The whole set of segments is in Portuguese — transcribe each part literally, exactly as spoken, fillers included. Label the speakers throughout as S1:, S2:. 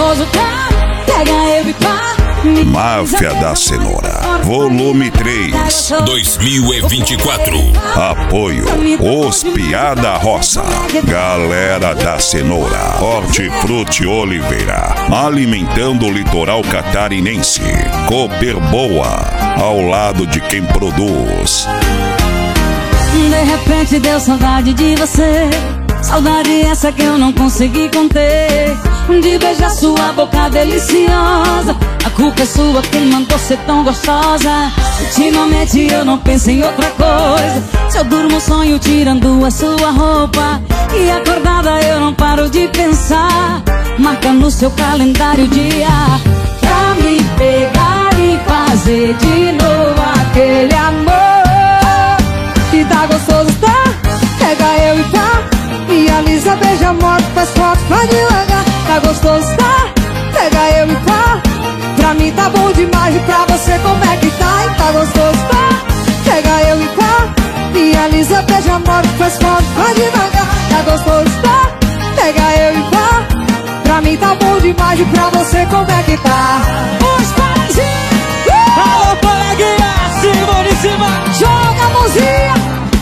S1: gostoso tá, pega eu e pá.
S2: Máfia da Cenoura, volume três,
S3: dois mil e vinte e quatro.
S2: Apoio Os Piada Roça, Galera da Cenoura, Hortifruti Oliveira, alimentando o litoral catarinense. Cooper Boa, ao lado de quem produz.
S1: De repente deu saudade de você, saudade essa que eu não consegui conter, de beijar sua boca deliciosa. A culpa é sua, quem mandou ser tão gostosa. Ultimamente eu não penso em outra coisa. Se eu durmo sonho tirando a sua roupa, e acordada eu não paro de pensar. Marca no seu calendário o dia pra me pegar e fazer de novo aquele amor. E tá gostoso, tá? Pega eu e pá. Me alisa, beija, morte, faz foto, vai devagar. Tá gostoso, tá? Pega eu e pá. Pra mim tá bom demais, e pra você como é que tá? E tá gostoso, tá? Pega eu e pá. Me alisa, beija, morte, faz foto, vai devagar. Tá gostoso, tá? Pega eu e pá. Pra mim tá bom demais, e pra você como é que tá? Os parazinhos! Uh!
S4: Alô, coleguinha, cima de cima.
S1: Joga a mãozinha.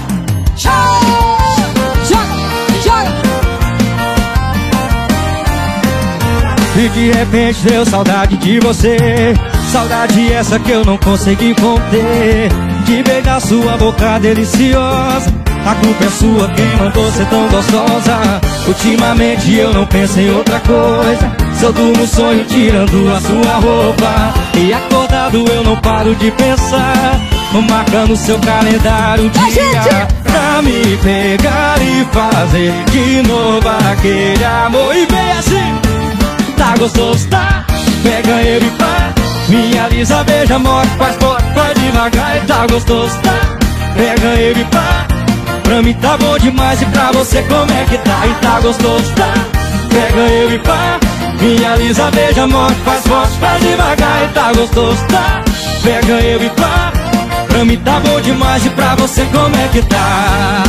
S4: E de repente deu saudade de você, saudade essa que eu não consegui conter, de beijar sua boca deliciosa. A culpa é sua, quem mandou ser tão gostosa. Ultimamente eu não penso em outra coisa. Se eu durmo sonho tirando a sua roupa, e acordado eu não paro de pensar. Marca no seu calendário o dia pra me pegar e fazer de novo aquele amor. E vem assim. Tá gostoso, tá? Pega ele e pá. Me alisa, beija, morte, faz forte, vai devagar. E tá gostoso, tá? Pega ele e pá. Pra mim tá bom demais, e pra você como é que tá? E tá gostoso, tá? Pega ele e pá. Me alisa, beija, morte, faz forte, vai devagar. E tá gostoso, tá? Pega ele e pá. Pra mim tá bom demais, e pra você como é que tá?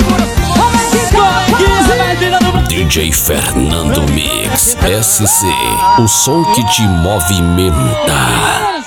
S3: D J Fernando Mix S C, o som que te movimenta.